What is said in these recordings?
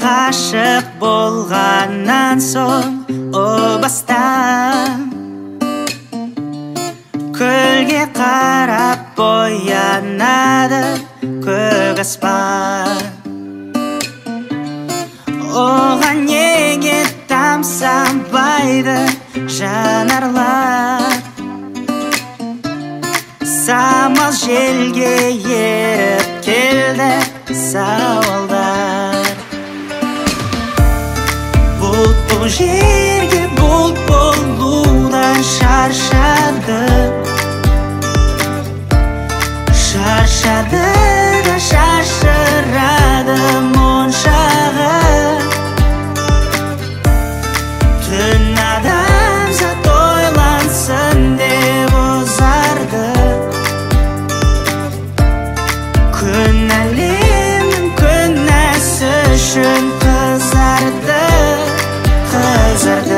ғашық болғаннан соң о бастан көлге қарап боянады көк аспан. Оған неге тамсанбайды жанарлар, самал желге еріп келді сауалдар. Бұлт бұл жерге бұлт болудан шаршады, шаршады да шашырады моншағы. Түн адамзат ойлансын деп ұзарды, күн әлемнің күнәсі үшін қызарды, қызарды.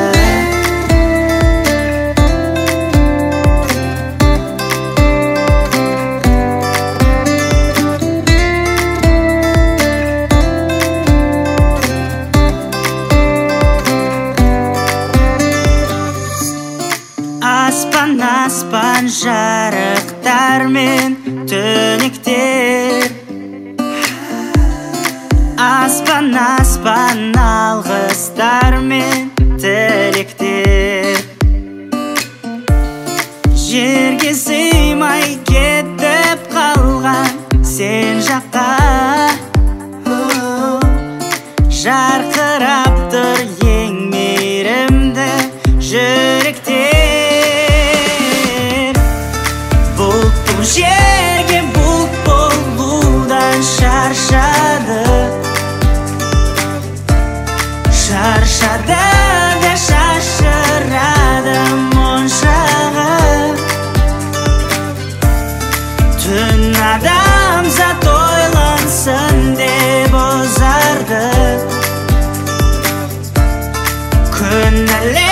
Аспан, аспан жарықтар мен түнектер, аспан, аспан алғыстар мен тілектер. Жерге сыймай кетіп қалған сен жаққа жарқырап тұр ең мейірімді жүректер. Жерге бұлт болудан шаршады, шаршады да шашырады моншағы. Түн адамзат ойлансын деп ұзарды, күн әлемнің